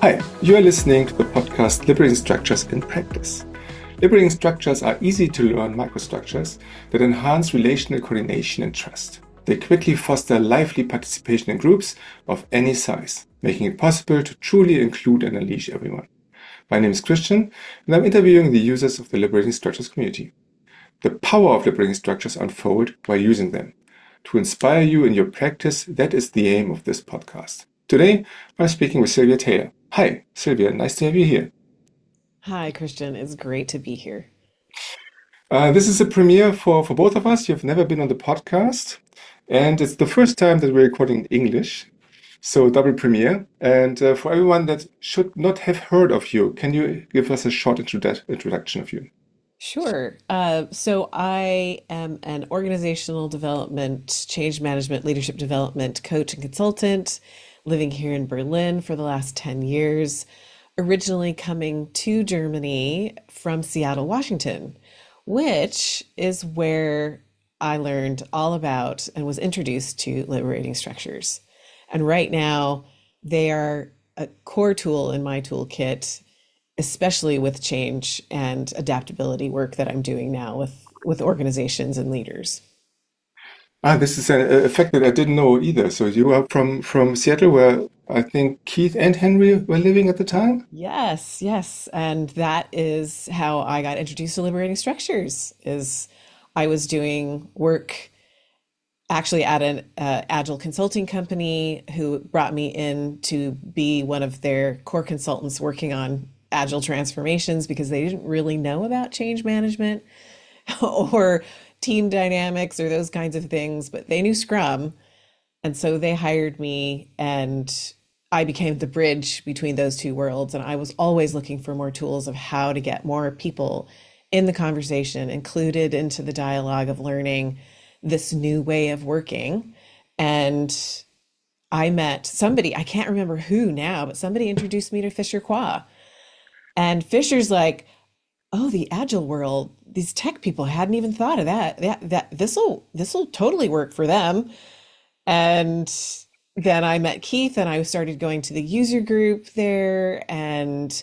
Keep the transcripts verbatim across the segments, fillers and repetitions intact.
Hi, you are listening to the podcast Liberating Structures in Practice. Liberating structures are easy to learn microstructures that enhance relational coordination and trust. They quickly foster lively participation in groups of any size, making it possible to truly include and unleash everyone. My name is Christian, and I'm interviewing the users of the Liberating Structures community. The power of liberating structures unfold by using them. To inspire you in your practice, that is the aim of this podcast. Today, I'm speaking with Sylvia Taylor. Hi, Sylvia, nice to have you here. Hi, Christian. It's great to be here. Uh, this is a premiere for, for both of us. You've never been on the podcast, and it's the first time that we're recording in English, so double premiere. And uh, for everyone that should not have heard of you, can you give us a short introdu- introduction of you? Sure. Uh, so I am an organizational development, change management, leadership development coach and consultant living here in Berlin for the last ten years, originally coming to Germany from Seattle, Washington, which is where I learned all about and was introduced to liberating structures. And right now, they are a core tool in my toolkit, especially with change and adaptability work that I'm doing now with, with organizations and leaders. Ah, this is a, a fact that I didn't know either. So you are from, from Seattle, where I think Keith and Henry were living at the time? Yes, yes. And that is how I got introduced to liberating structures, is I was doing work actually at an uh, agile consulting company who brought me in to be one of their core consultants working on agile transformations because they didn't really know about change management or team dynamics or those kinds of things, but they knew Scrum. And so they hired me and I became the bridge between those two worlds. And I was always looking for more tools of how to get more people in the conversation, included into the dialogue of learning this new way of working. And I met somebody, I can't remember who now, but somebody introduced me to Fisher Qua. And Fisher's like, oh, the agile world, these tech people hadn't even thought of that. That that this'll this'll totally work for them. And then I met Keith and I started going to the user group there. And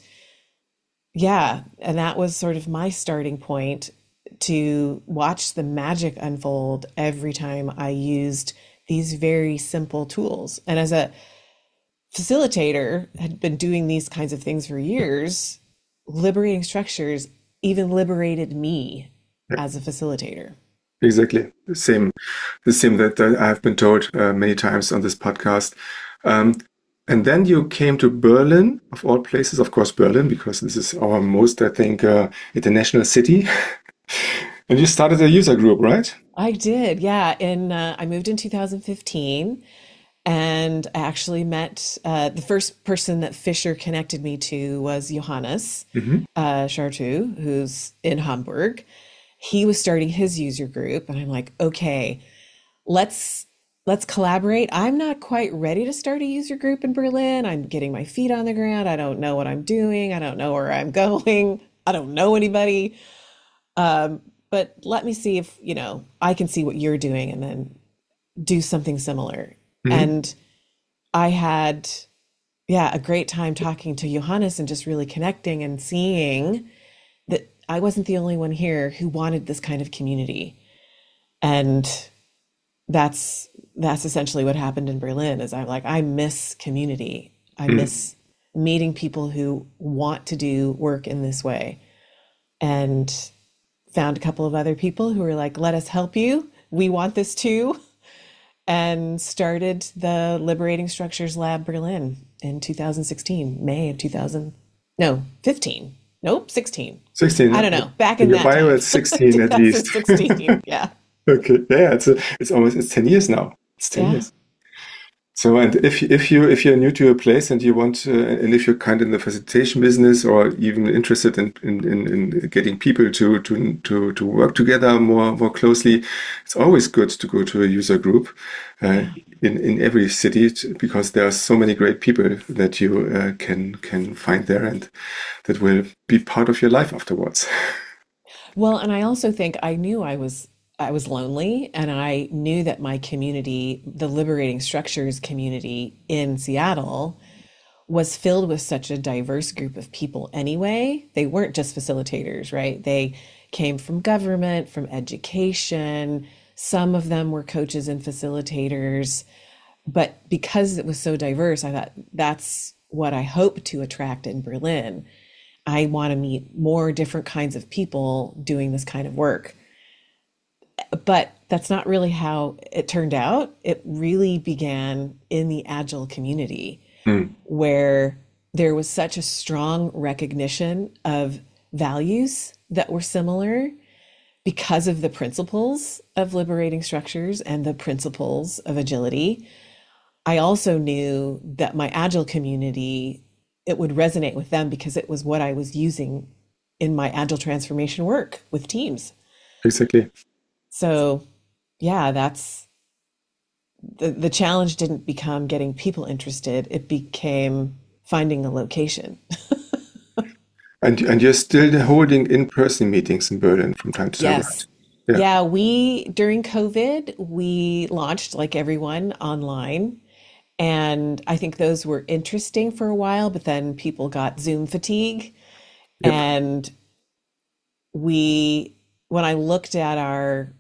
yeah, and that was sort of my starting point to watch the magic unfold every time I used these very simple tools. And as a facilitator, had been doing these kinds of things for years, liberating structures even liberated me as a facilitator. Exactly. The same, the same that uh, I've been told uh, many times on this podcast. Um, and then you came to Berlin, of all places, of course, Berlin, because this is our most, I think, uh, international city. And you started a user group, right? I did, yeah. And uh, I moved in two thousand fifteen, and I actually met uh, the first person that Fisher connected me to was Johannes hmm uh, Chartu, who's in Hamburg. He was starting his user group, and I'm like, okay, let's let's collaborate. I'm not quite ready to start a user group in Berlin. I'm getting my feet on the ground. I don't know what I'm doing. I don't know where I'm going. I don't know anybody. Um, but let me see if, you know, I can see what you're doing and then do something similar. hmm And I had, yeah, a great time talking to Johannes and just really connecting and seeing that I wasn't the only one here who wanted this kind of community. And that's that's essentially what happened in Berlin is I'm like, I miss community. I hmm miss meeting people who want to do work in this way. And found a couple of other people who were like, let us help you. We want this too. And started the Liberating Structures Lab Berlin in two thousand sixteen, May of two thousand, no, fifteen. Nope, sixteen. sixteen. I uh, don't know, back In in your that bio, time, it's sixteen at least. two thousand sixteen. Yeah. Okay. Yeah, it's a, it's almost, it's ten years now. It's ten Yeah. years. So, and if you- if you if you're new to a place and you want uh, and if you're kind of in the facilitation business or even interested in in, in, in getting people to, to to to work together more more closely, it's always good to go to a user group uh, Yeah. in in every city t- because there are so many great people that you uh, can can find there and that will be part of your life afterwards. Well, and I also think I knew I was I was lonely and I knew that my community, the Liberating Structures community in Seattle, was filled with such a diverse group of people anyway. They weren't just facilitators, right? They came from government, from education. Some of them were coaches and facilitators. But because it was so diverse, I thought that's what I hope to attract in Berlin. I want to meet more different kinds of people doing this kind of work. But that's not really how it turned out. It really began in the Agile community, Mm. where there was such a strong recognition of values that were similar because of the principles of liberating structures and the principles of agility. I also knew that my Agile community, it would resonate with them because it was what I was using in my Agile transformation work with teams. Exactly. So yeah, that's the, the challenge didn't become getting people interested. It became finding a location. And and you're still holding in-person meetings in Berlin from time to time, right? Yes. Yeah. Yeah, we, during COVID, we launched like everyone online. And I think those were interesting for a while, but then people got Zoom fatigue. Yep. And we, when I looked at our,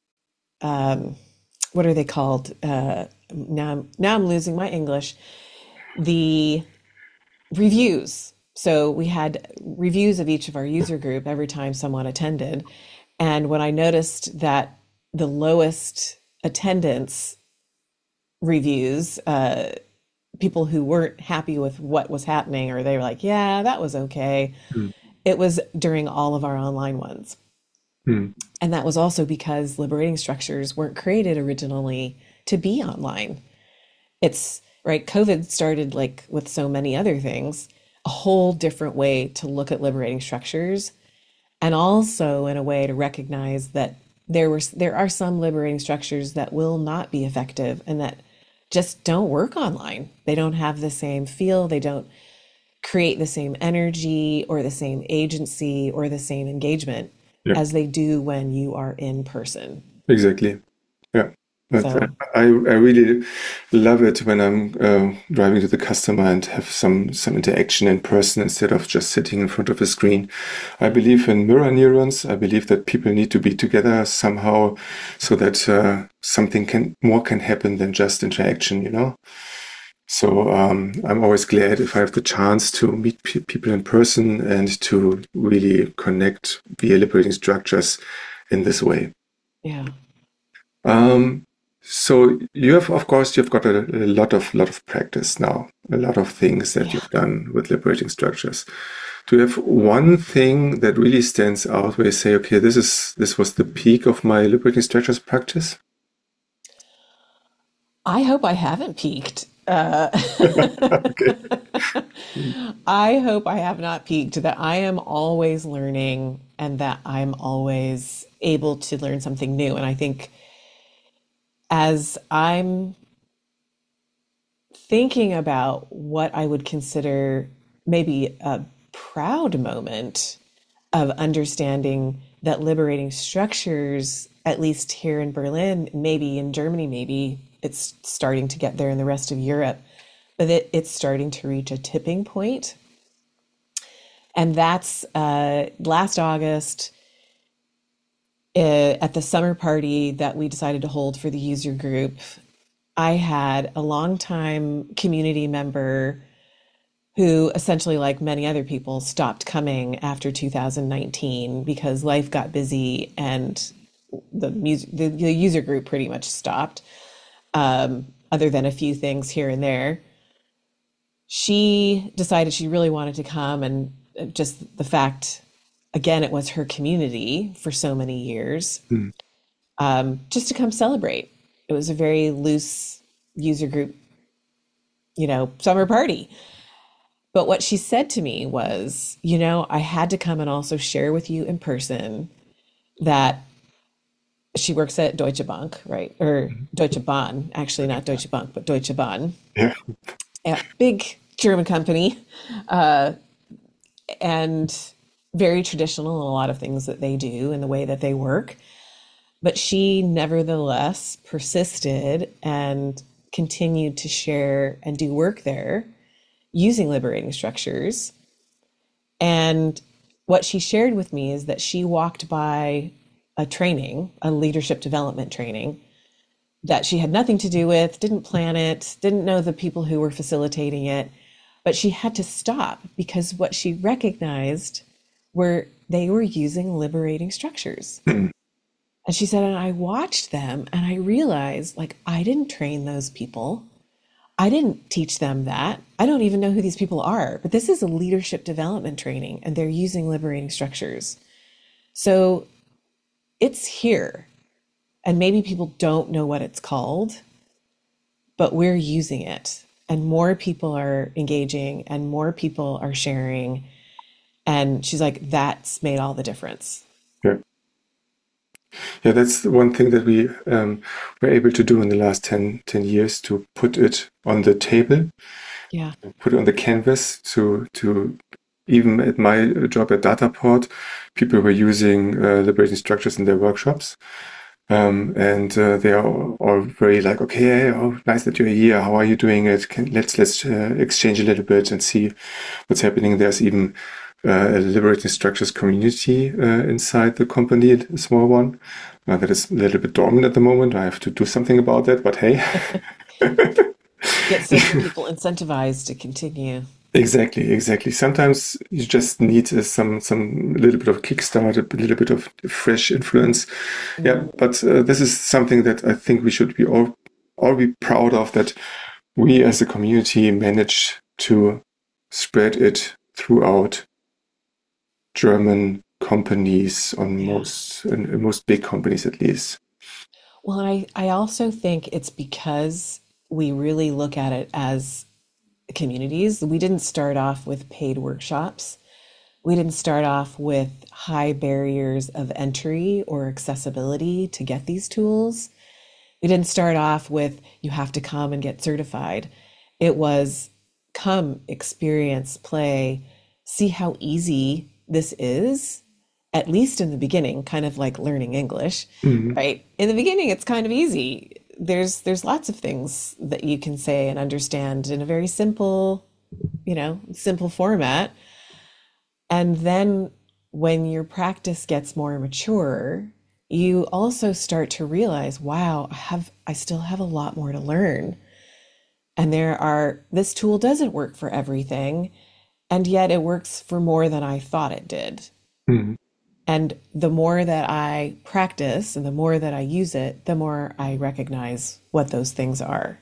um, what are they called? Uh, now, I'm, now I'm losing my English. The reviews. So we had reviews of each of our user group every time someone attended. And when I noticed that the lowest attendance reviews, uh, people who weren't happy with what was happening, or they were like, yeah, that was okay. Mm. It was during all of our online ones. Mm. And that was also because liberating structures weren't created originally to be online. It's right. COVID started, like with so many other things, a whole different way to look at liberating structures, and also in a way to recognize that there were there are some liberating structures that will not be effective and that just don't work online. They don't have the same feel. They don't create the same energy or the same agency or the same engagement Yeah. as they do when you are in person. Exactly. Yeah. But So I, I really love it when I'm uh, driving to the customer and have some some interaction in person instead of just sitting in front of a screen. I believe in mirror neurons. I believe that people need to be together somehow so that uh, something can more can happen than just interaction, you know? So um, I'm always glad if I have the chance to meet pe- people in person and to really connect via liberating structures in this way. yeah. Um, so you have, of course, you've got a, a lot of lot of practice now, a lot of things that Yeah. you've done with liberating structures. Do you have one thing that really stands out where you say, okay, this is this was the peak of my liberating structures practice? I hope I haven't peaked. Uh, Okay. Mm. I hope I have not peaked, that I am always learning and that I'm always able to learn something new. And I think as I'm thinking about what I would consider maybe a proud moment of understanding that liberating structures, at least here in Berlin, maybe in Germany, maybe it's starting to get there in the rest of Europe, but it, it's starting to reach a tipping point. And that's uh, last August uh, at the summer party that we decided to hold for the user group. I had a longtime community member who essentially, like many other people, stopped coming after two thousand nineteen because life got busy and the music, the, the user group pretty much stopped, um, other than a few things here and there. She decided she really wanted to come, and just the fact, again, it was her community for so many years, Mm. um, just to come celebrate. It was a very loose user group, you know, summer party. But what she said to me was, you know, I had to come and also share with you in person that she works at Deutsche Bank, right? Or Deutsche Bahn, actually not Deutsche Bank, but Deutsche Bahn, Yeah. a big German company, uh, and very traditional in a lot of things that they do and the way that they work. But she nevertheless persisted and continued to share and do work there, using liberating structures. And what she shared with me is that she walked by a training, a leadership development training, that she had nothing to do with, didn't plan it, didn't know the people who were facilitating it, but she had to stop because what she recognized were they were using liberating structures. And she said, and I watched them and I realized, like, I didn't train those people. I didn't teach them that. I don't even know who these people are, but this is a leadership development training and they're using liberating structures. So it's here. And maybe people don't know what it's called, but we're using it. And more people are engaging and more people are sharing. And she's like, that's made all the difference. Yeah. Yeah, that's one thing that we um, were able to do in the last ten, ten years, to put it on the table, Yeah. put it on the canvas, to, to even at my job at Dataport, people were using uh, liberating structures in their workshops. Um, and uh, they are all very like, okay, oh, nice that you're here. How are you doing it? Can, let's let's uh, exchange a little bit and see what's happening. There's even uh, a liberating structures community uh, inside the company, a small one. Uh, that is a little bit dormant at the moment. I have to do something about that, but hey. Get some people incentivized to continue. Exactly, exactly. Sometimes you just need uh, some some little bit of kickstart, a little bit of fresh influence. Mm-hmm. Yeah, but uh, this is something that I think we should be all all be proud of, that we as a community managed to spread it throughout German companies, on yeah. most uh, most big companies at least. Well, I I also think it's because we really look at it as communities. We didn't start off with paid workshops. We didn't start off with high barriers of entry or accessibility to get these tools. We didn't start off with, you have to come and get certified. It was come, experience, play, see how easy this is, at least in the beginning, kind of like learning English, mm-hmm. right? In the beginning, it's kind of easy. There's there's lots of things that you can say and understand in a very simple, you know, simple format. And then when your practice gets more mature, you also start to realize, wow, I have I still have a lot more to learn. And there are, this tool doesn't work for everything, and yet it works for more than I thought it did. Mm-hmm. And the more that I practice and the more that I use it, the more I recognize what those things are.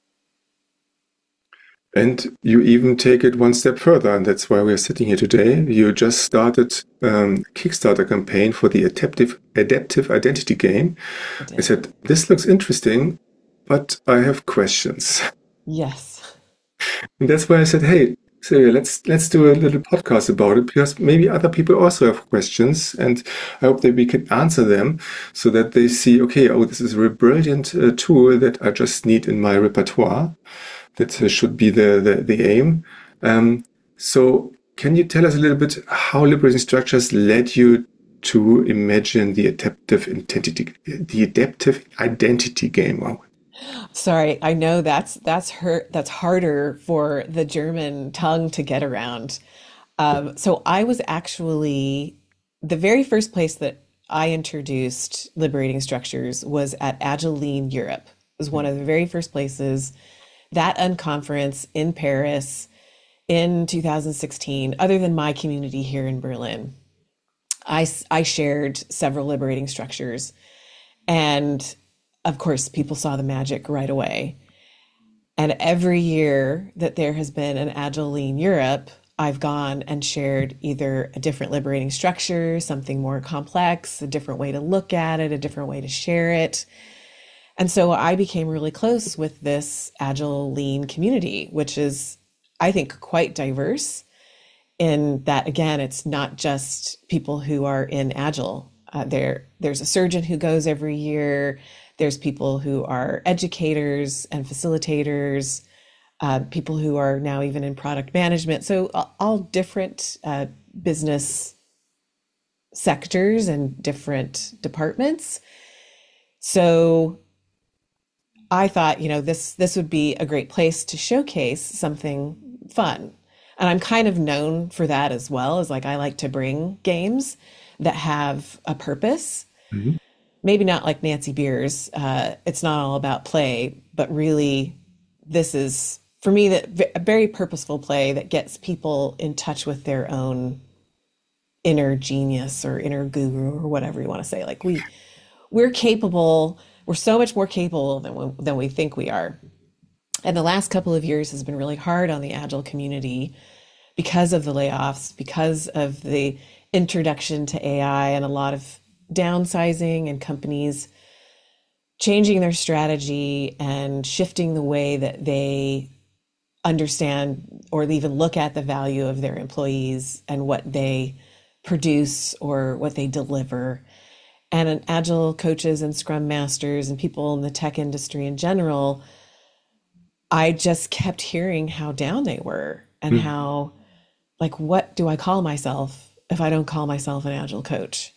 And you even take it one step further, and that's why we're sitting here today. You just started um, a Kickstarter campaign for the adaptive, adaptive identity game. I, I said, this looks interesting, but I have questions. Yes. And that's why I said, hey, so let's let's do a little podcast about it, because maybe other people also have questions, and I hope that we can answer them so that they see, okay, oh, this is a brilliant uh, tool that I just need in my repertoire. That uh, should be the the, the aim. Um, so can you tell us a little bit how liberating structures led you to imagine the adaptive identity, the adaptive identity game? Wow. Sorry, I know that's that's her that's harder for the German tongue to get around. Um, so I was actually, the very first place that I introduced liberating structures was at Agile Lean Europe. It was one of the very first places, that unconference in Paris in two thousand sixteen, other than my community here in Berlin. I, I shared several liberating structures, and of course, people saw the magic right away. And every year that there has been an Agile Lean Europe, I've gone and shared either a different liberating structure, something more complex, a different way to look at it, a different way to share it. And so I became really close with this Agile Lean community, which is, I think, quite diverse in that, again, it's not just people who are in Agile. Uh, there, there's a surgeon who goes every year. There's people who are educators and facilitators, uh, people who are now even in product management. So all different uh, business sectors and different departments. So I thought, you know, this this would be a great place to showcase something fun. And I'm kind of known for that as well, as like I like to bring games that have a purpose. Mhm. Maybe not like Nancy Beers. Uh, it's not all about play, but really, this is for me that a very purposeful play that gets people in touch with their own inner genius or inner guru or whatever you want to say. Like we, we're capable. We're so much more capable than we, than we think we are. And the last couple of years has been really hard on the Agile community because of the layoffs, because of the introduction to A I and a lot of downsizing and companies changing their strategy and shifting the way that they understand or even look at the value of their employees and what they produce or what they deliver. And an Agile coaches and Scrum masters and people in the tech industry in general, I just kept hearing how down they were and Mm. how, like, what do I call myself if I don't call myself an Agile coach?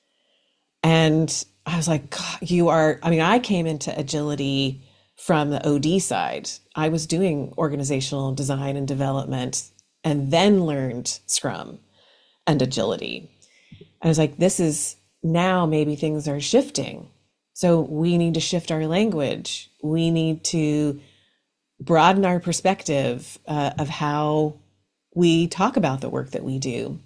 And I was like, God, you are, I mean, I came into agility from the O D side. I was doing organizational design and development and then learned Scrum and agility. I was like, this is now maybe things are shifting. So we need to shift our language. We need to broaden our perspective uh, of how we talk about the work that we do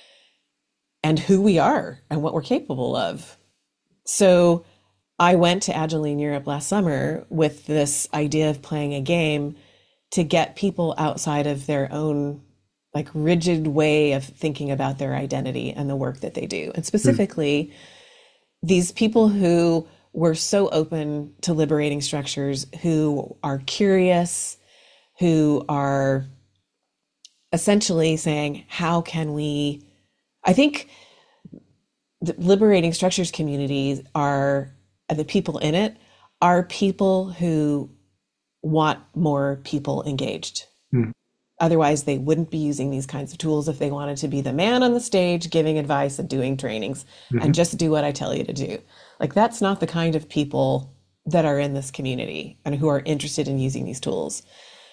and who we are and what we're capable of. So I went to Agile in Europe last summer with this idea of playing a game to get people outside of their own like rigid way of thinking about their identity and the work that they do. And specifically, mm. these people who were so open to liberating structures, who are curious, who are essentially saying, how can we, I think the liberating structures communities are, the people in it are people who want more people engaged. Mm. Otherwise, they wouldn't be using these kinds of tools if they wanted to be the man on the stage giving advice and doing trainings mm-hmm. and just do what I tell you to do. Like, that's not the kind of people that are in this community and who are interested in using these tools.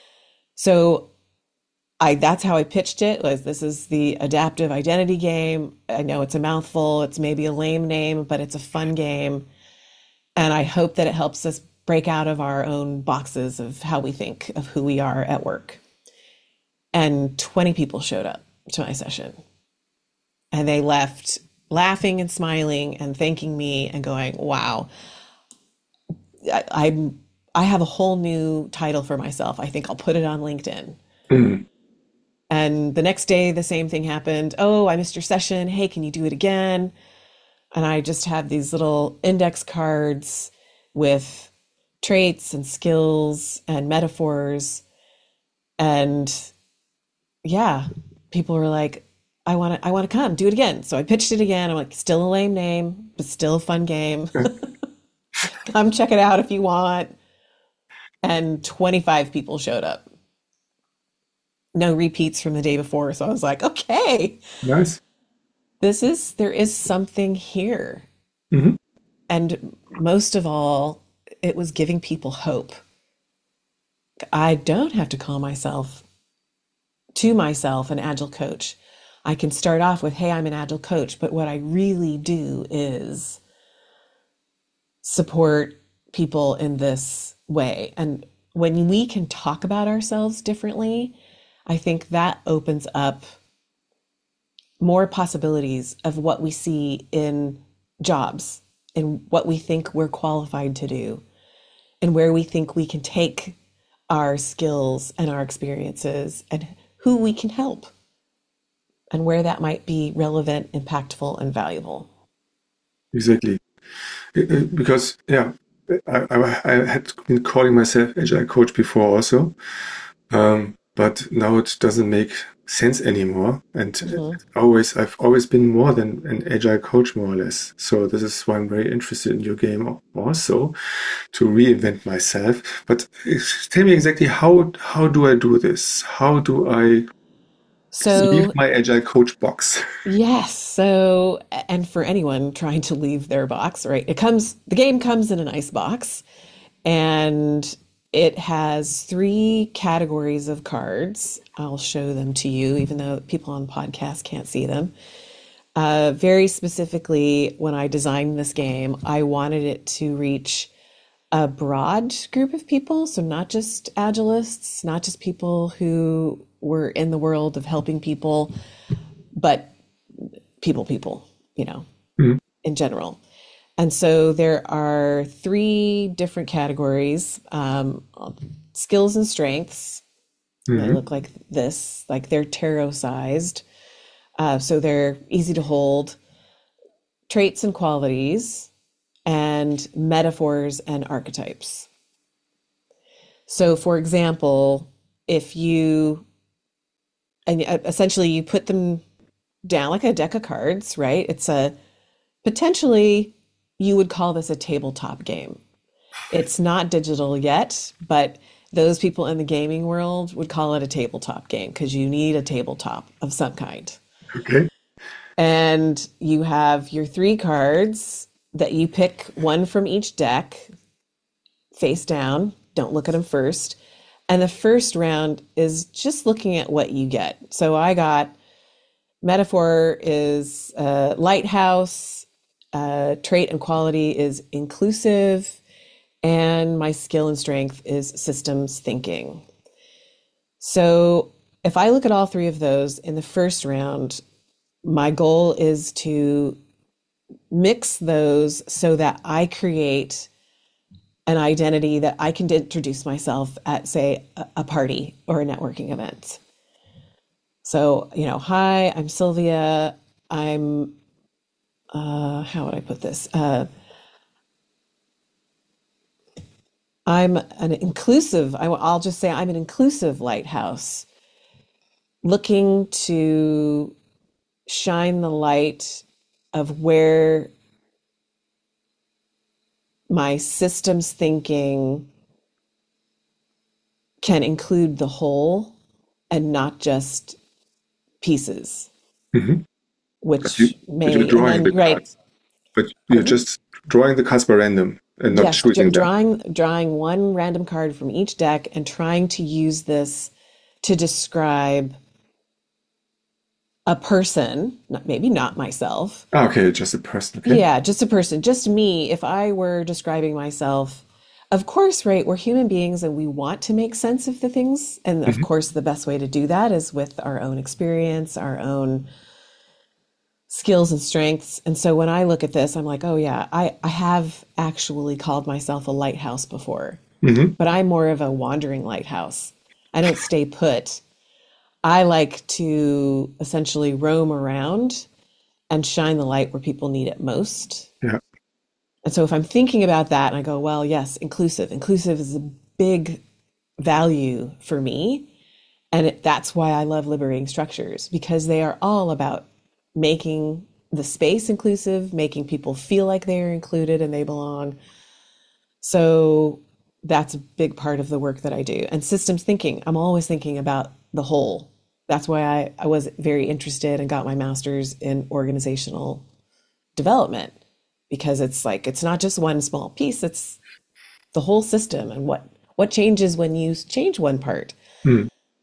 So I that's how I pitched it, was this is the adaptive identity game. I know it's a mouthful. It's maybe a lame name, but it's a fun game. And I hope that it helps us break out of our own boxes of how we think of who we are at work. And twenty people showed up to my session and they left laughing and smiling and thanking me and going, wow, I, I'm, I have a whole new title for myself. I think I'll put it on LinkedIn. Mm-hmm. And the next day, the same thing happened. Oh, I missed your session. Hey, can you do it again? And I just had these little index cards with traits and skills and metaphors. And yeah, people were like, I want to, I want to come do it again. So I pitched it again. I'm like, still a lame name, but still a fun game. Come check it out if you want. And twenty-five people showed up. No repeats from the day before. So I was like, okay, nice. This is, there is something here. Mm-hmm. And most of all, it was giving people hope. I don't have to call myself to myself an Agile coach. I can start off with, hey, I'm an Agile coach, but what I really do is support people in this way. And when we can talk about ourselves differently, I think that opens up more possibilities of what we see in jobs and what we think we're qualified to do and where we think we can take our skills and our experiences and who we can help and where that might be relevant, impactful, and valuable. Exactly. Because, yeah, I, I, I had been calling myself Agile coach before also, um, but now it doesn't make sense anymore. And mm-hmm. always, I've always been more than an Agile coach, more or less. So this is why I'm very interested in your game also, to reinvent myself. But tell me exactly, how how do I do this? How do I so, leave my Agile coach box? Yes. So, and for anyone trying to leave their box, right? It comes, the game comes in an ice box, and it has three categories of cards. I'll show them to you, even though people on the podcast can't see them. Uh, very specifically, when I designed this game, I wanted it to reach a broad group of people. So not just agilists, not just people who were in the world of helping people, but people, people, you know, mm-hmm. in general. And so there are three different categories, um, skills and strengths. Mm-hmm. They look like this, like they're tarot sized. Uh, so they're easy to hold. Traits and qualities, and metaphors and archetypes. So for example, if you, and essentially you put them down like a deck of cards, right? It's a, potentially you would call this a tabletop game. It's not digital yet, but those people in the gaming world would call it a tabletop game because you need a tabletop of some kind. Okay. And you have your three cards that you pick one from each deck face down. Don't look at them first. And the first round is just looking at what you get. So I got metaphor is uh, lighthouse, uh, trait and quality is inclusive, and my skill and strength is systems thinking. So if I look at all three of those in the first round, my goal is to mix those so that I create an identity that I can introduce myself at, say, a party or a networking event. So, you know, hi, I'm Sylvia. I'm, uh, how would I put this? Uh, I'm an inclusive, I, I'll just say I'm an inclusive lighthouse looking to shine the light of where my systems thinking can include the whole and not just pieces, mm-hmm. which but you, may, but you're drawing then, the right. cards, but you're Pardon? just drawing the cards by random and not yes, choosing drawing, them. Drawing one random card from each deck and trying to use this to describe a person, not, maybe not myself. Oh, okay, just a person. Okay. Yeah, just a person, just me. If I were describing myself, of course, right, we're human beings and we want to make sense of the things. And of mm-hmm. course, the best way to do that is with our own experience, our own skills and strengths. And so when I look at this, I'm like, oh yeah, I, I have actually called myself a lighthouse before, mm-hmm. but I'm more of a wandering lighthouse. I don't stay put. I like to essentially roam around and shine the light where people need it most. Yeah. And so if I'm thinking about that and I go, well, yes, inclusive, inclusive is a big value for me. And it, that's why I love liberating structures, because they are all about making the space inclusive, making people feel like they're included and they belong. So that's a big part of the work that I do. And systems thinking, I'm always thinking about the whole. That's why I, I was very interested and got my master's in organizational development, because it's like, it's not just one small piece, it's the whole system and what, what changes when you change one part. Hmm.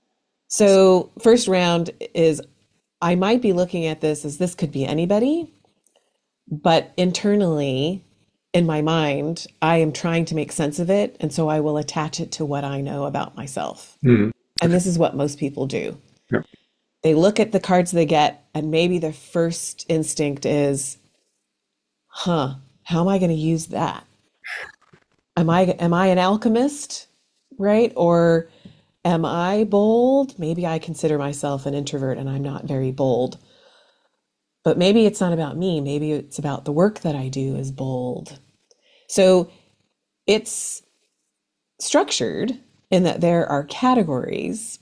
So first round is, I might be looking at this as this could be anybody, but internally in my mind, I am trying to make sense of it. And so I will attach it to what I know about myself. Hmm. And this is what most people do. Yep. They look at the cards they get, and maybe their first instinct is, huh, how am I going to use that? Am I, am I an alchemist, right? Or am I bold? Maybe I consider myself an introvert and I'm not very bold. But maybe it's not about me. Maybe it's about the work that I do is bold. So it's structured in that there are categories.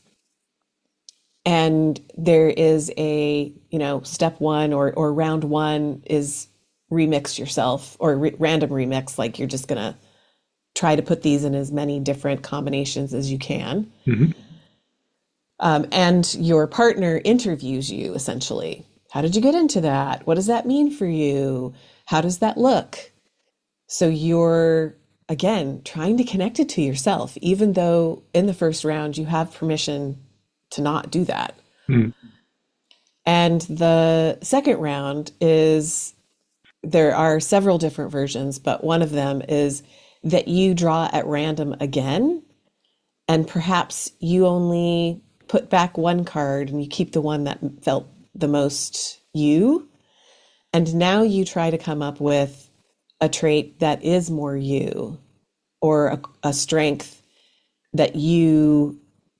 And there is a, you know, step one or, or round one is remix yourself, or re- random remix. Like you're just going to try to put these in as many different combinations as you can. Mm-hmm. Um, and your partner interviews you essentially. How did you get into that? What does that mean for you? How does that look? So you're again, trying to connect it to yourself, even though in the first round you have permission to not do that. Mm. And the second round is, there are several different versions, but one of them is that you draw at random again, and perhaps you only put back one card and you keep the one that felt the most you. And now you try to come up with a trait that is more you, or a, a strength that you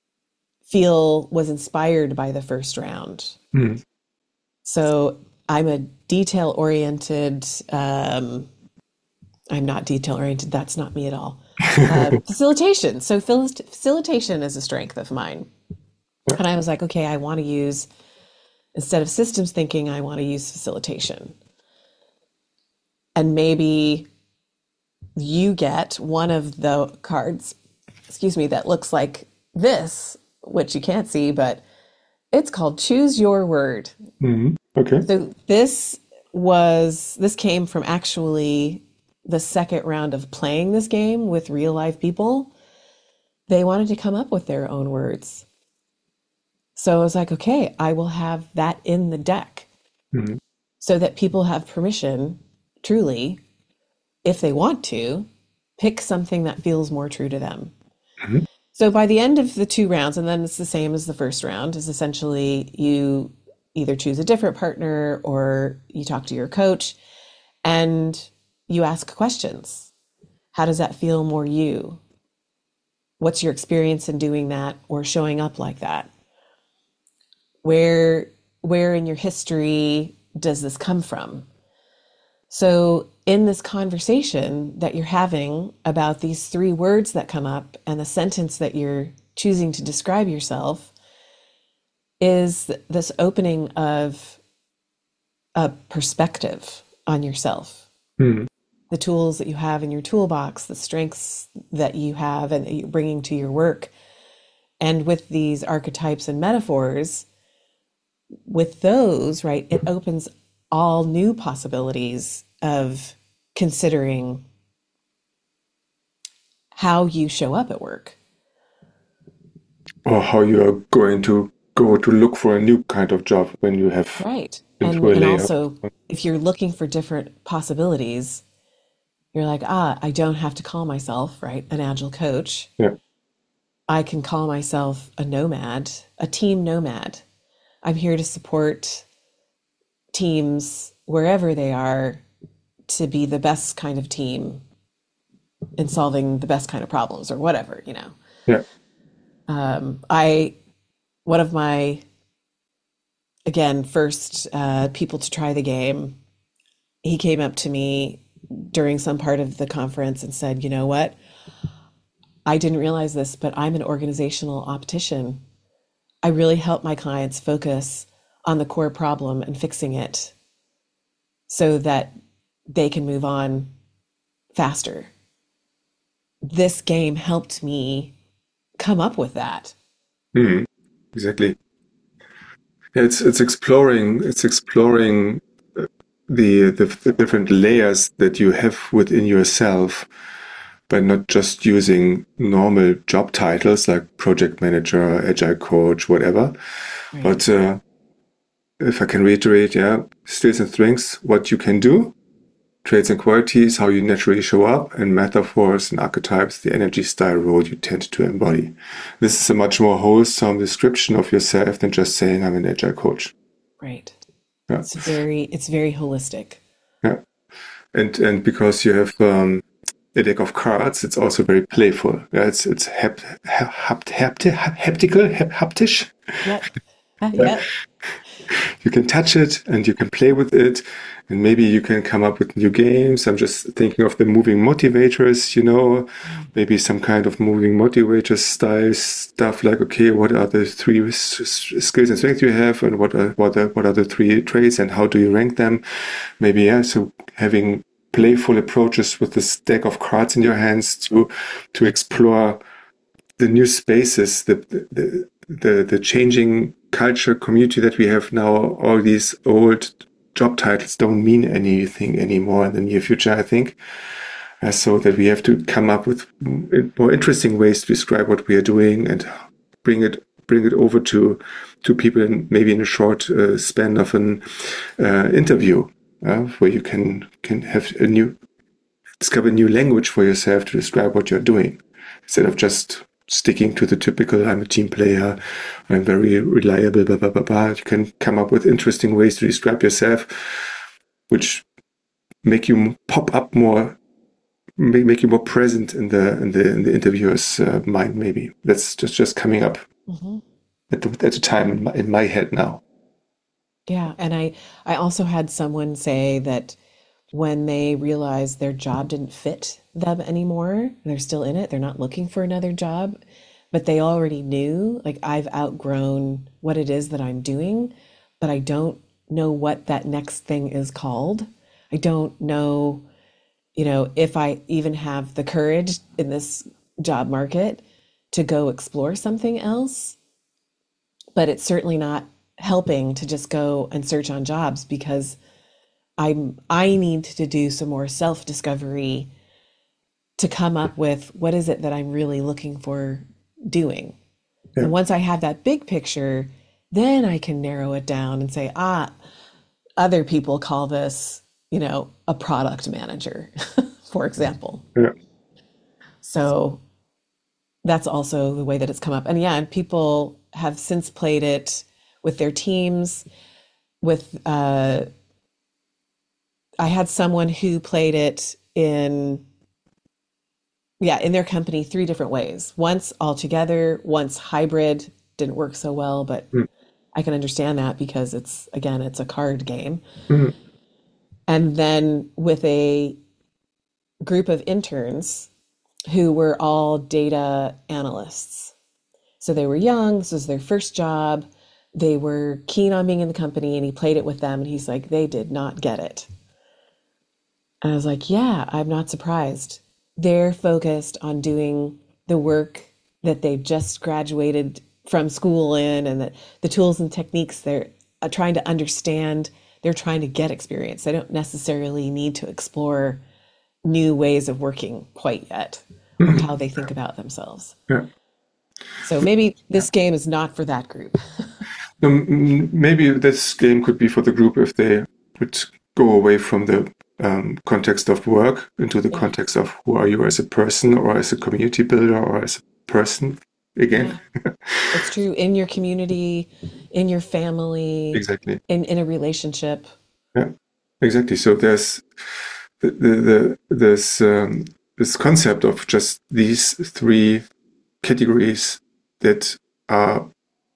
feel was inspired by the first round. Mm. So I'm a detail oriented, um, I'm not detail oriented. That's not me at all. Uh, facilitation. So facilitation is a strength of mine. And I was like, okay, I want to use, instead of systems thinking, I want to use facilitation. And maybe you get one of the cards, excuse me, that looks like this, which you can't see, but it's called Choose Your Word. Mm-hmm. Okay. So this was, this came from actually the second round of playing this game with real life people. They wanted to come up with their own words. So I was like, okay, I will have that in the deck, mm-hmm. so that people have permission, truly, if they want to, pick something that feels more true to them. Mm-hmm. So by the end of the two rounds, and then it's the same as the first round, is essentially you either choose a different partner or you talk to your coach and you ask questions. How does that feel more you? What's your experience in doing that or showing up like that? Where, where in your history does this come from? So in this conversation that you're having about these three words that come up and the sentence that you're choosing to describe yourself is this opening of a perspective on yourself. Mm. The tools that you have in your toolbox, the strengths that you have and that you're bringing to your work. And with these archetypes and metaphors, with those, right, it opens all new possibilities of considering how you show up at work. Or how you are going to go to look for a new kind of job when you have right. been And, through a and layoff. also, if you're looking for different possibilities, you're like, ah, I don't have to call myself, right, an agile coach. Yeah. I can call myself a nomad, a team nomad. I'm here to support teams wherever they are to be the best kind of team in solving the best kind of problems or whatever, you know. Yeah. Um, I, one of my, again, first uh, people to try the game, he came up to me during some part of the conference and said, you know what? I didn't realize this, but I'm an organizational optician. I really help my clients focus on the core problem and fixing it so that they can move on faster. This game helped me come up with that. Mm. Exactly. Yeah, it's it's exploring it's exploring uh, the, the the different layers that you have within yourself, by not just using normal job titles like project manager, agile coach, whatever. Right. But uh, if I can reiterate, yeah, skills and strengths, what you can do, traits and qualities, how you naturally show up, and metaphors and archetypes, the energy style role you tend to embody. This is a much more wholesome description of yourself than just saying I'm an agile coach. Right. Yeah. It's very, it's very holistic. Yeah. And and because you have um, a deck of cards, it's also very playful. Yeah, it's it's hap, hap, hap, haptical, hap, haptish. Yep. Uh, yep. You can touch it and you can play with it, and maybe you can come up with new games. I'm just thinking of the moving motivators, you know, maybe some kind of moving motivator style stuff like, okay, what are the three s- s- skills and strengths you have, and what are, what are, what are the three traits, and how do you rank them? Maybe, yeah, so having playful approaches with this deck of cards in your hands to, to explore the new spaces, the, the, the, the changing culture community that we have now. All these old job titles don't mean anything anymore in the near future, I think. Uh, so that we have to come up with more interesting ways to describe what we are doing and bring it bring it over to to people in maybe in a short uh, span of an uh, interview, uh, where you can can have a new discover a new language for yourself to describe what you're doing instead of just sticking to the typical I'm a team player, I'm very reliable, blah blah blah blah. You can come up with interesting ways to describe yourself, which make you pop up more, make, make you more present in the in the in the interviewer's uh, mind. Maybe that's just just coming up Mm-hmm. at the at the time in my, in my head now. Yeah, and I I also had someone say that when they realized their job didn't fit them anymore, they're still in it, they're not looking for another job, but they already knew, like, I've outgrown what it is that I'm doing, but I don't know what that next thing is called. I don't know, you know, if I even have the courage in this job market to go explore something else. But it's certainly not helping to just go and search on jobs because I'm I need to do some more self-discovery to come up with what is it that I'm really looking for doing. Yeah, And once I have that big picture, then I can narrow it down and say, ah, other people call this, you know, a product manager, for example. yeah, So that's also the way that it's come up. And yeah, and people have since played it with their teams. With uh, I had someone who played it in yeah in their company three different ways. Once all together, once hybrid. Didn't work so well, but mm, I can understand that because it's again it's a card game. mm, And then with a group of interns who were all data analysts. So they were young, this was their first job. They were keen on being in the company, and he played it with them, and he's like, they did not get it. And I was like, yeah, I'm not surprised. They're focused on doing the work that they've just graduated from school in, and that the tools and techniques they're uh, trying to understand, they're trying to get experience. They don't necessarily need to explore new ways of working quite yet or mm, how they think about themselves. yeah. So maybe this game is not for that group. Um, maybe this game could be for the group if they would go away from the um, context of work into the Yeah, context of who are you as a person or as a community builder or as a person again. yeah, it's true. In your community, in your family, Exactly. in, in a relationship. Yeah, exactly. So there's the, the, the this um, this concept of just these three categories that are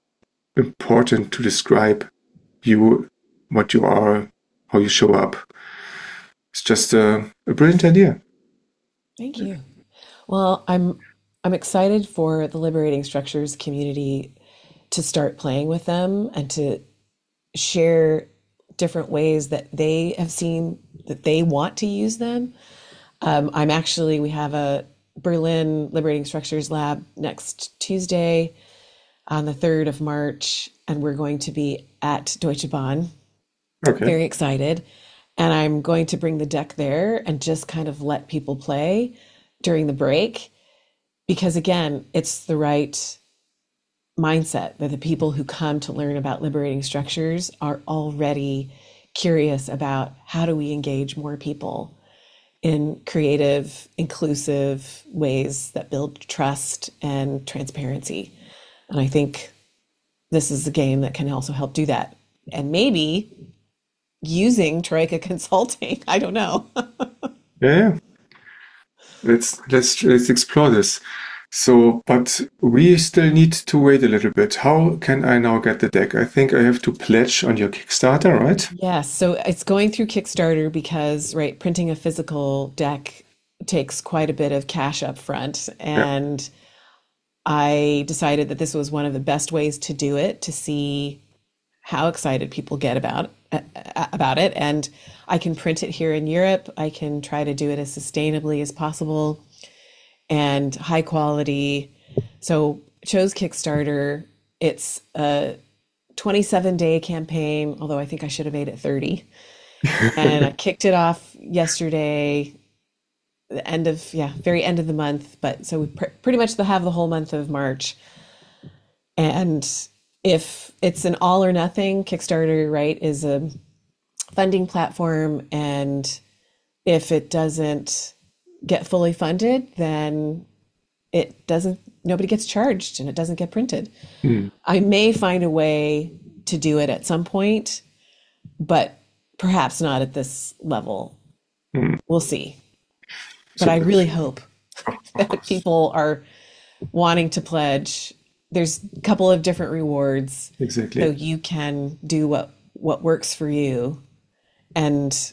important to describe you, what you are, how you show up. It's just a, a brilliant idea. Thank you. Well, I'm I'm excited for the Liberating Structures community to start playing with them and to share different ways that they have seen that they want to use them. Um, I'm actually, we have a Berlin Liberating Structures Lab next Tuesday on the third of March, and we're going to be at Deutsche Bahn. Okay. Very excited. And I'm going to bring the deck there and just kind of let people play during the break because, again, it's the right mindset that the people who come to learn about liberating structures are already curious about how do we engage more people in creative, inclusive ways that build trust and transparency. And I think this is a game that can also help do that. And maybe using Troika Consulting, I don't know. Yeah, yeah. Let's let's let's explore this. So, but we still need to wait a little bit. How can I now get the deck? I think I have to pledge on your Kickstarter, right? Yes, so it's going through Kickstarter because, right, printing a physical deck takes quite a bit of cash up front. Yeah. And I decided that this was one of the best ways to do it, to see how excited people get about uh, about it. And I can print it here in Europe. I can try to do it as sustainably as possible and high quality. So chose Kickstarter. It's a twenty-seven day campaign, although I think I should have made it thirty. And I kicked it off yesterday. the end of, yeah, very end of the month. But so we pr pretty much have the whole month of March. And if it's an all or nothing, Kickstarter, right, is a funding platform. And if it doesn't get fully funded, then it doesn't, nobody gets charged and it doesn't get printed. Mm. I may find a way to do it at some point, but perhaps not at this level. Mm. We'll see. But So, I really hope of, of that course. people are wanting to pledge. There's a couple of different rewards, so Exactly. you can do what what works for you. And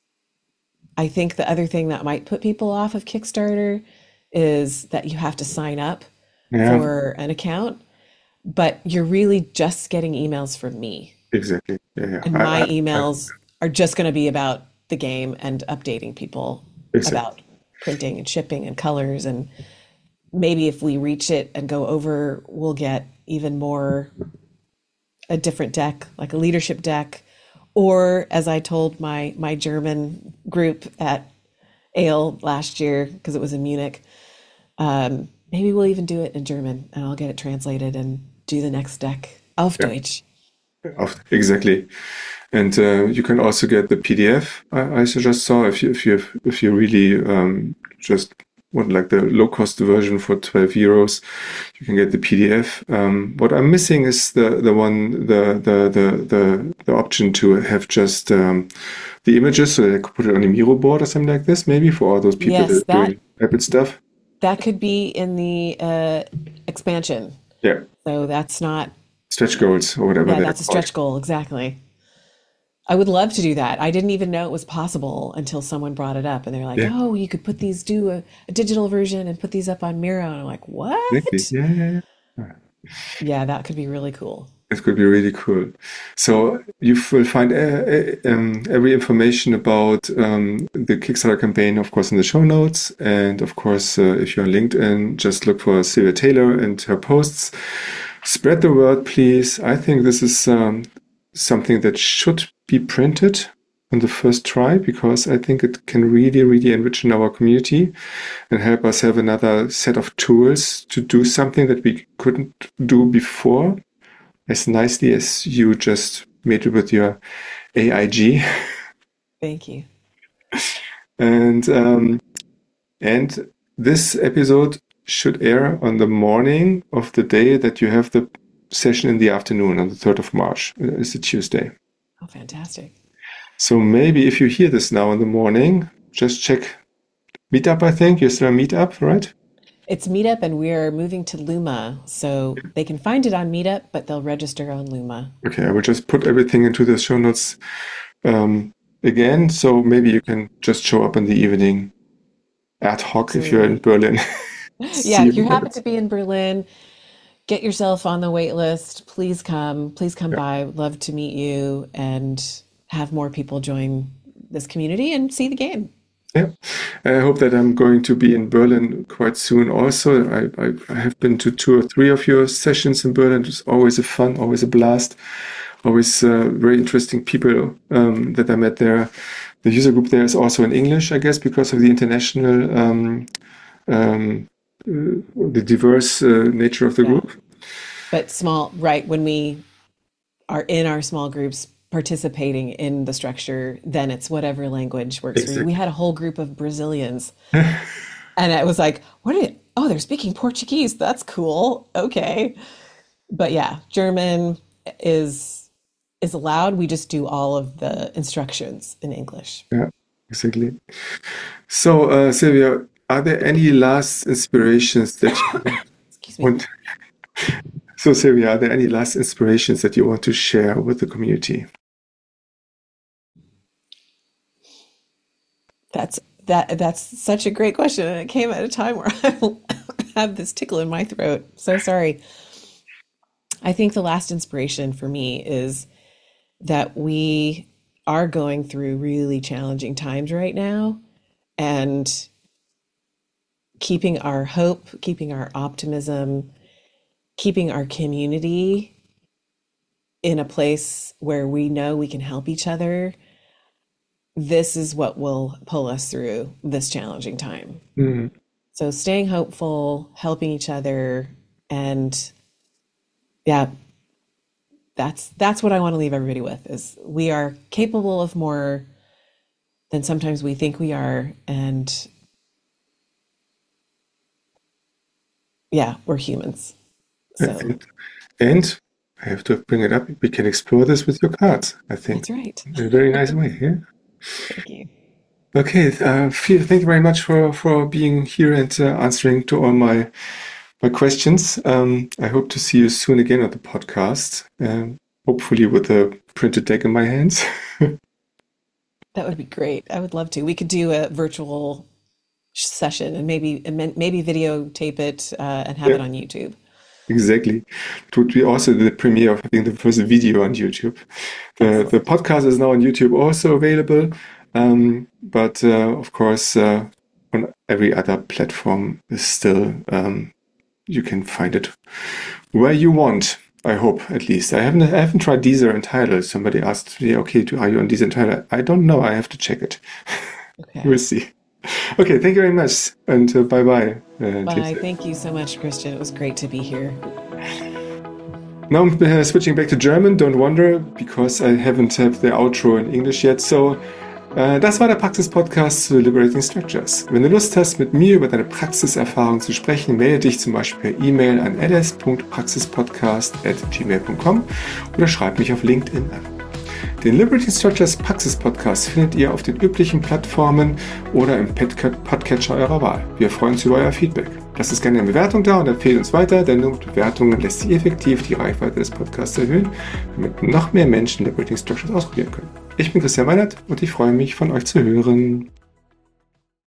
I think the other thing that might put people off of Kickstarter is that you have to sign up Yeah, for an account, but you're really just getting emails from me. exactly. Yeah, yeah. And I, my I, I, emails are just going to be about the game and updating people exactly. about printing and shipping and colors. And maybe if we reach it and go over, we'll get even more, a different deck, like a leadership deck. Or as I told my my German group at Ale last year, because it was in Munich, um, maybe we'll even do it in German and I'll get it translated and do the next deck auf Yeah, Deutsch. of- exactly. And uh, you can also get the P D F. I, I just saw if you if you if you really um, just want like the low cost version for twelve euros, you can get the P D F. Um, what I'm missing is the the one the the the the, the option to have just um, the images, so that I could put it on a Miro board or something like this, maybe for all those people that Yes, are that doing rapid stuff. that could be in the uh, expansion. Yeah, So that's not, stretch goals or whatever yeah, they're that's a called. stretch goal. Exactly. I would love to do that. I didn't even know it was possible until someone brought it up and they're like, Yeah, oh, you could put these, do a, a digital version and put these up on Miro. And I'm like, exactly. what? Yeah, yeah, yeah. Yeah, that could be really cool. It could be really cool. So you will find uh, uh, um, every information about um, the Kickstarter campaign, of course, in the show notes. And of course, uh, if you're on LinkedIn, just look for Sylvia Taylor and her posts. Spread the word, please. I think this is um, something that should be printed on the first try, because I think it can really, really enrich in our community and help us have another set of tools to do something that we couldn't do before as nicely as you just made it with your A I G. Thank you. And um, and this episode should air on the morning of the day that you have the session in the afternoon on the third of March. It's a Tuesday. Oh, fantastic. So maybe if you hear this now in the morning, just check Meetup, I think. You're still on Meetup, right? It's Meetup and we're moving to Luma. So they can find it on Meetup, but they'll register on Luma. Okay, I will just put everything into the show notes um, again. So maybe you can just show up in the evening ad hoc if you're in Absolutely. Berlin. Yeah, See if you you there. happen to be in Berlin, get yourself on the wait list. Please come. Please come Yeah. by. Would love to meet you and have more people join this community and see the game. Yeah. I hope that I'm going to be in Berlin quite soon also. I, I, I have been to two or three of your sessions in Berlin. It's always a fun, always a blast, always uh, very interesting people um, that I met there. The user group there is also in English, I guess, because of the international, um, um, uh, the diverse uh, nature of the Yeah. group. But small, right, when we are in our small groups participating in the structure, then it's whatever language works for you. We Exactly. had a whole group of Brazilians, and it was like, what are you? Oh, they're speaking Portuguese. That's cool. Okay. But yeah, German is is allowed. We just do all of the instructions in English. Yeah, exactly. So, uh, Sylvia, are there any last inspirations that you Excuse me. want? So, Sylvia, are there any last inspirations that you want to share with the community? That's that that's such a great question, and it came at a time where I have this tickle in my throat. So sorry. I think the last inspiration for me is that we are going through really challenging times right now, and keeping our hope, keeping our optimism, keeping our community in a place where we know we can help each other this is what will pull us through this challenging time. Mm. So staying hopeful, helping each other, and yeah, that's that's what I want to leave everybody with, is we are capable of more than sometimes we think we are. And yeah, we're humans. So And, and I have to bring it up. We can explore this with your cards, I think. that's right. In a very nice way. Yeah. Thank you. Okay. Uh, Fia, thank you very much for, for being here and uh, answering to all my my questions. Um, I hope to see you soon again on the podcast. Um, hopefully with a printed deck in my hands. That would be great. I would love to. We could do a virtual session and maybe maybe videotape it uh, and have Yeah. it on YouTube. Exactly. It would be also the premiere of having the first video on YouTube. The the podcast is now on YouTube also available, um, but uh, of course uh, on every other platform is still um, you can find it where you want. I hope, at least. I haven't I haven't tried Deezer and Tidal. Somebody asked me, okay, are you on Deezer and Tidal? I don't know. I have to check it. Okay. We'll see. Okay, thank you very much, and uh, bye bye. Uh, Bye. Thank you so much, Christian. It was great to be here. Now I'm uh, switching back to German. Don't wonder, because I haven't have the outro in English yet. So, äh, das war der Praxis-Podcast zu Liberating Structures. Wenn du Lust hast, mit mir über deine Praxiserfahrung zu sprechen, melde dich zum Beispiel per E-Mail an alice punkt praxispodcast at gmail punkt com oder schreib mich auf LinkedIn an. Den Liberating Structures Praxis-Podcast findet ihr auf den üblichen Plattformen oder im Podcatcher eurer Wahl. Wir freuen uns über euer Feedback. Lasst uns gerne eine Bewertung da und empfehlt uns weiter, denn nur mit Bewertungen lässt sich effektiv die Reichweite des Podcasts erhöhen, damit noch mehr Menschen Liberating Structures ausprobieren können. Ich bin Christian Meinert und ich freue mich, von euch zu hören.